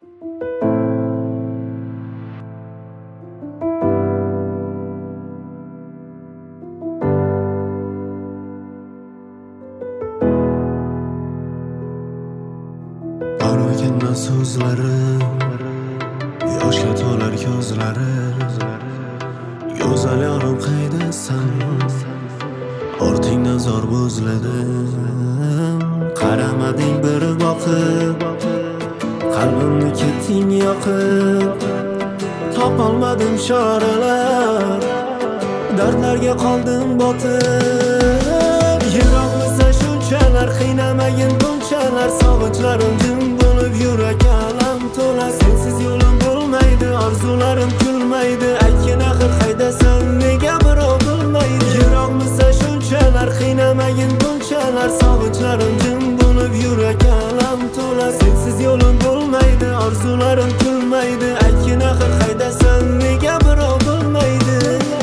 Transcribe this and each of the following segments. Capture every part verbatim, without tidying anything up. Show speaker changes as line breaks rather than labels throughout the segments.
Paro'yindan so'zlari, yoshga to'lar ko'zlari. Go'zal yorim qaydasan, ortingdan zor bo'zladim. Qaramading bir boqib, qalbimni ketding yoqib. Topolmadim choralar, dardlarga qoldim botib. Yiroqmisa shunchalar, qiynamagin bunchalar. Sog'ichlarim jim bo'lib, yurak alam to'la. Sensiz yo'lim bo'lmaydi, orzularim kulmaydi. Aytgin axir qaydasan, nega birov bilmaydi. Yiroqmisa shunchalar, qiynamagin bunchalar. Sog'ichlarim jim bo'lib, yurak alam to'la. Sensiz yo'lim bo'lmaydi, orzularim kulmaydi. Aytgin axir qaydasan, nega birov bilmaydi.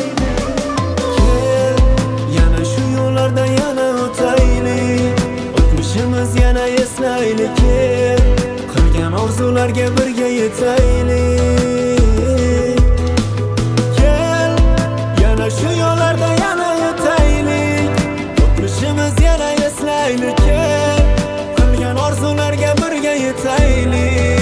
Kel, yana shu yo'llardan yana o'taylik. O'tmishimiz yana eslaylik. Kel, qilgan orzularga birga yetaylik. Kel, yana shu yo'llardan yana o'taylik. O'tmishimiz yana eslaylik. Kel, qilgan orzularga birga yetaylik.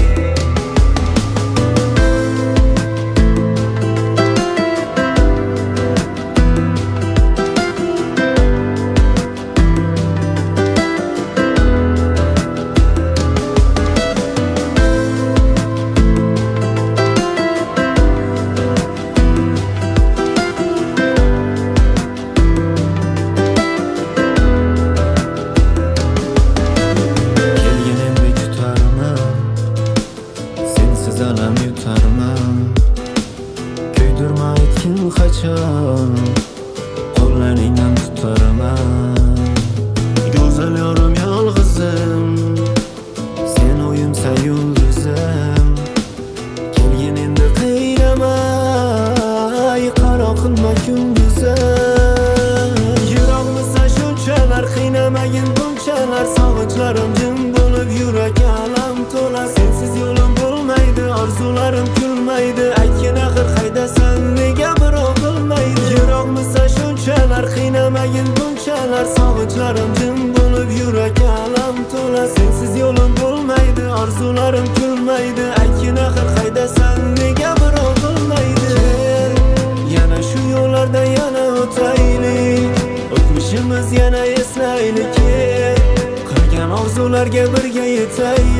Alam yutarman, kuydirma aytgin qachon, qo'llaringdan tutarman. Go'zal yorim yolg'izim, sen o'yimsa yulduzim. Kelgin endi qiynamay, qaro qilma kunduzim. Yiroqmisa shunchalar, qiynamagin bunchalar. Sog'ichlarim jim bo'lib, yurak alam to'la. Sensiz yo'lim bo'lmaydi, orzularim kulmaydi. Aytgin axir qaydasan, nega birov bilmaydi. Yiroqmisa shunchalar, qiynamagin bunchalar. Sog'ichlarim jim bo'lib, yurak alam to'la. Sensiz yo'lim bo'lmaydi, orzularim kulmaydi. Aytgin axir qaydasan, nega birov bilmaydi. Yana shu yo'llardan yana o'taylik. O'tmishimiz yana eslaylik. Qilgan orzularga birga yetaylik.